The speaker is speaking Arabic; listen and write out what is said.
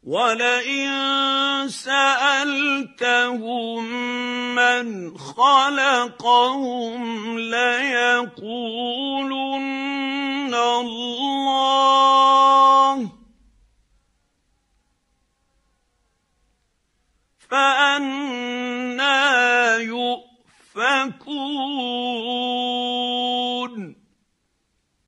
وَلَئِن سَأَلْتَهُم مَّنْ خَلَقَهُمْ لَيَقُولُنَّ اللَّهُ فَأَنَّىٰ يُؤْفَكُونَ